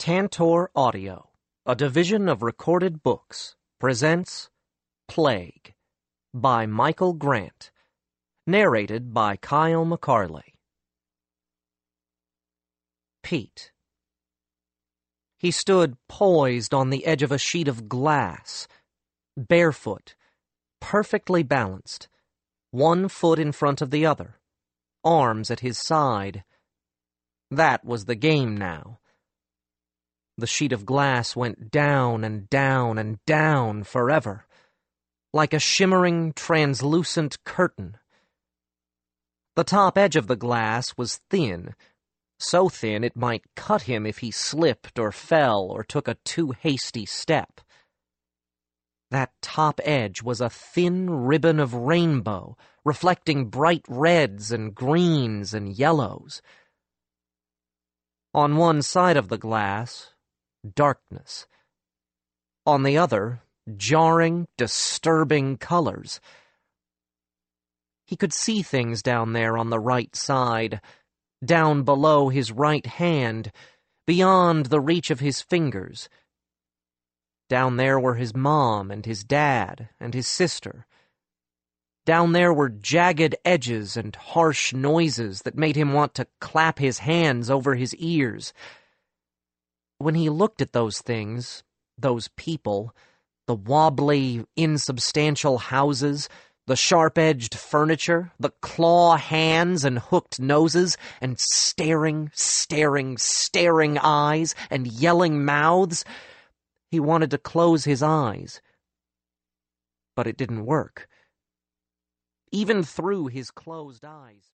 Cantor Audio, a division of Recorded Books, presents Plague by Michael Grant, narrated by Kyle McCarley. Pete. He stood poised on the edge of a sheet of glass, barefoot, perfectly balanced, one foot in front of the other, arms at his side. That was the game now. The sheet of glass went down and down and down forever, like a shimmering, translucent curtain. The top edge of the glass was thin, so thin it might cut him if he slipped or fell or took a too hasty step. That top edge was a thin ribbon of rainbow, reflecting bright reds and greens and yellows. On one side of the glass, darkness. On the other, jarring, disturbing colors. He could see things down there on the right side, down below his right hand, beyond the reach of his fingers. Down there were his mom and his dad and his sister. Down there were jagged edges and harsh noises that made him want to clap his hands over his ears. When he looked at those things, those people, the wobbly, insubstantial houses, the sharp-edged furniture, the claw hands and hooked noses, and staring eyes and yelling mouths, he wanted to close his eyes. But it didn't work. Even through his closed eyes.